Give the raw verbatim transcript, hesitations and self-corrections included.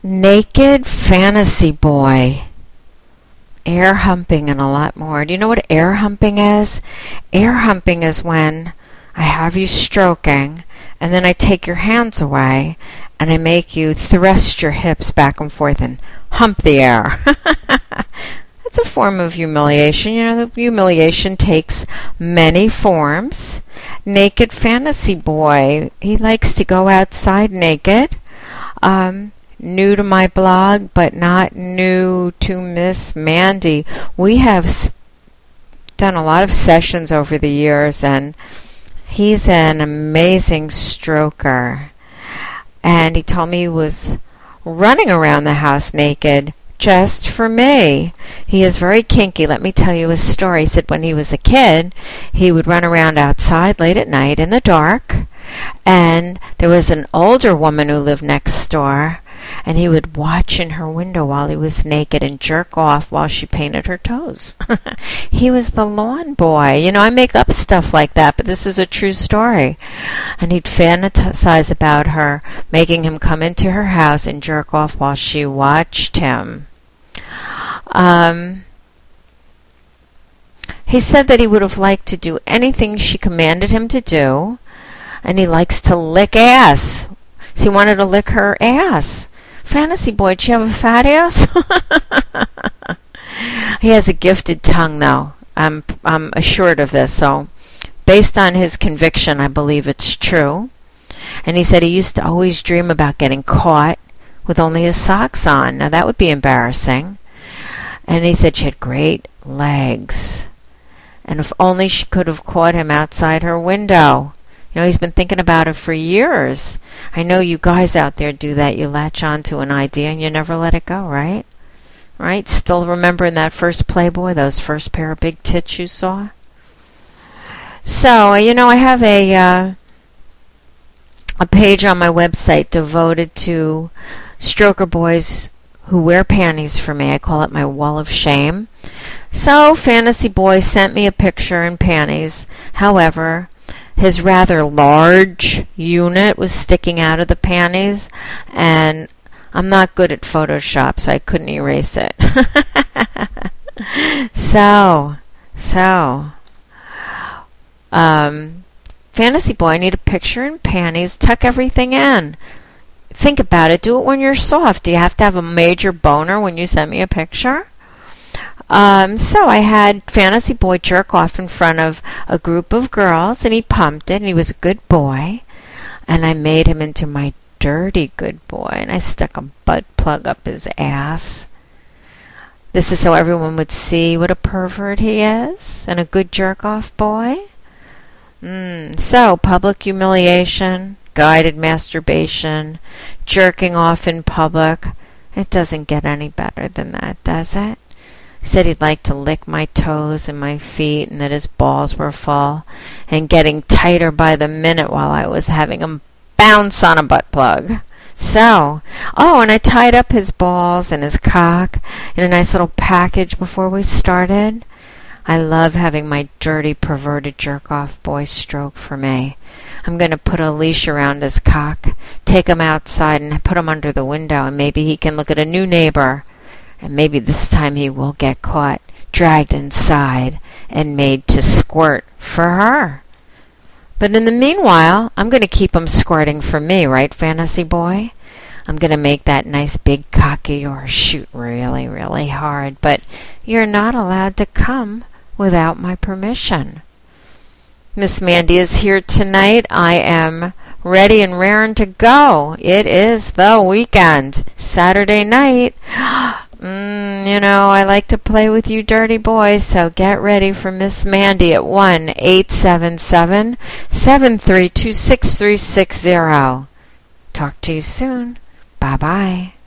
Naked Fantasy Boy. Air humping and a lot more. Do you know what air humping is? Air humping is when I have you stroking and then I take your hands away and I make you thrust your hips back and forth and hump the air. It's a form of humiliation. You know, the humiliation takes many forms. Naked Fantasy Boy. He likes to go outside naked. Um, new to my blog, but not new to Miss Mandy. We have s- done a lot of sessions over the years, and he's an amazing stroker. And he told me he was running around the house naked just for me. He is very kinky. Let me tell you a story. He said when he was a kid, he would run around outside late at night in the dark, and there was an older woman who lived next door, and he would watch in her window while he was naked and jerk off while she painted her toes. He was the lawn boy. You know, I make up stuff like that, but this is a true story. And he'd fantasize about her, making him come into her house and jerk off while she watched him. Um, he said that he would have liked to do anything she commanded him to do, and he likes to lick ass. So he wanted to lick her ass. Fantasy Boy, do you have a fat ass? He has a gifted tongue, though. I'm, I'm assured of this. So based on his conviction, I believe it's true. And he said he used to always dream about getting caught with only his socks on. Now, that would be embarrassing. And he said she had great legs. And if only she could have caught him outside her window. You know, he's been thinking about it for years. I know you guys out there do that. You latch on to an idea and you never let it go, right? Right? Still remembering that first Playboy, those first pair of big tits you saw? So, you know, I have a uh, a page on my website devoted to stroker boys who wear panties for me. I call it my wall of shame. So, Fantasy Boy sent me a picture in panties. However, his rather large unit was sticking out of the panties, and I'm not good at Photoshop, so I couldn't erase it. so, so, um, Fantasy Boy, I need a picture in panties. Tuck everything in. Think about it. Do it when you're soft. Do you have to have a major boner when you send me a picture? Um, so I had Fantasy Boy jerk off in front of a group of girls, and he pumped it, and he was a good boy. And I made him into my dirty good boy, and I stuck a butt plug up his ass. This is so everyone would see what a pervert he is, and a good jerk-off boy. Mm, so, public humiliation, guided masturbation, jerking off in public. It doesn't get any better than that, does it? He said he'd like to lick my toes and my feet and that his balls were full and getting tighter by the minute while I was having him bounce on a butt plug. So, oh, and I tied up his balls and his cock in a nice little package before we started. I love having my dirty, perverted jerk-off boy stroke for me. I'm going to put a leash around his cock, take him outside and put him under the window, and maybe he can look at a new neighbor. And maybe this time he will get caught, dragged inside, and made to squirt for her. But in the meanwhile, I'm going to keep him squirting for me, right, Fantasy Boy? I'm going to make that nice big cock of yours shoot really, really hard. But you're not allowed to come without my permission. Miss Mandy is here tonight. I am ready and raring to go. It is the weekend, Saturday night. Mm, you know, I like to play with you dirty boys, so get ready for Miss Mandy at one eight seven seven, seven three two, six three six zero. Talk to you soon. Bye-bye.